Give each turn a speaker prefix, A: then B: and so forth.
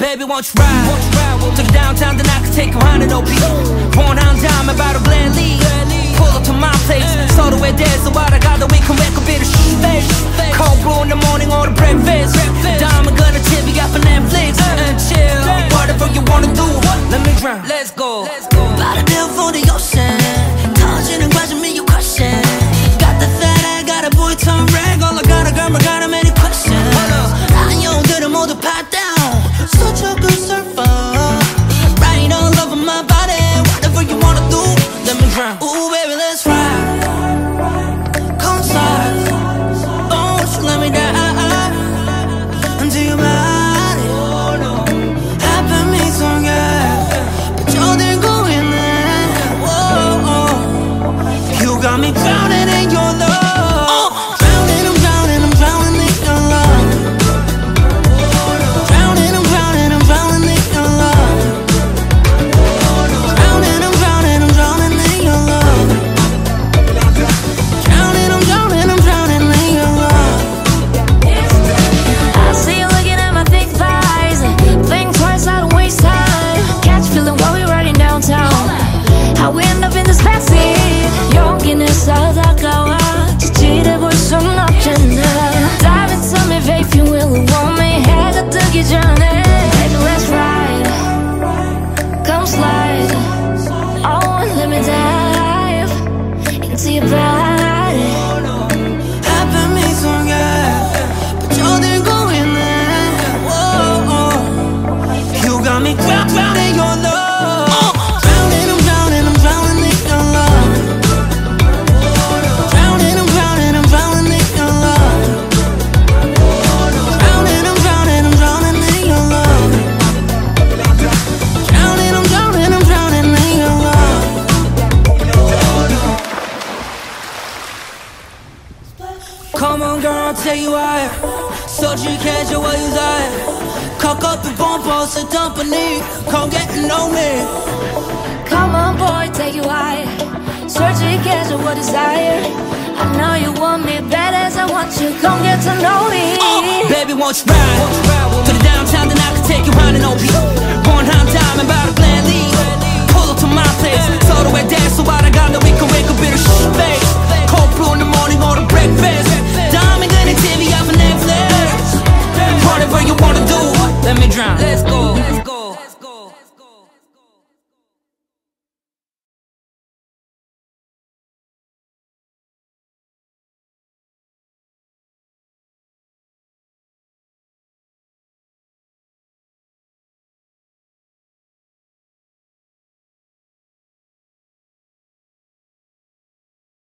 A: Baby, won't you ride? To the downtown, then I can take you on an OP. Born on dime, about a Glenlee. Pull up to my place, so the way there's a water, got the we can make a bit of space. Cold brew in the morning, order breakfast. Diamond gonna tip, we got for Netflix and chill. Whatever you wanna do, let me drown. Let's go.
B: About a bill for the ocean. 터지는 과정이 you question. Got the fat, I got a boy turn red. All I got a girl, I got a many questions. 안녕들은 모두 pat down. Such a good surfer. Riding all over my body. Whatever you wanna do, let me drown. Ooh, baby, let's ride. Come inside. Oh, won't you let me die until you're mine. Happy me so good, but you're there going there. Whoa, you got me drowning in your love. Drowning, I'm drowning, I'm drowning in your love. Drowning, I'm drowning, I'm drowning in your love. Drowning, I'm drowning, I'm drowning in your love. Drowning, I'm drowning, I'm drowning in your love.
C: I see you looking at my thick thighs. Think twice, I don't waste time. Catch feeling while we're riding downtown. How we end up in this backseat. 여기는 살다가와 지지해볼 순 없잖아. Dive into me, babe, if you really want me. 해가 뜨기 전에 baby, let's ride. Come slide. Oh, let me dive into your body.
B: Happy me so good, but you're there going there. Whoa, you got me drowning in your love. Drowning, I'm drowning, I'm drowning in your love. Drowning, I'm drowning, I'm drowning in your love. Drowning, I'm drowning, I'm drowning in your love. Drowning, I'm drowning, I'm drowning in your love.
A: Come on, girl, I'll tell you why. 솔직해져 what you like. 가깝게 뻔뻔스 덤프니 Come get to know me.
C: Come on, boy, take you higher. 솔직해져 what desire. I know you want me bad as I want you. Come get to know me.
A: Baby, won't you ride? To the downtown, then I can take you on an OP. Born on time, about a Glenlee. Pull up to my place, so the way dance, so I got that we can make a bit of space. Cold brew in the morning, order breakfast. Diamond gonna TV out for Netflix. Whatever you wanna do, let me drown.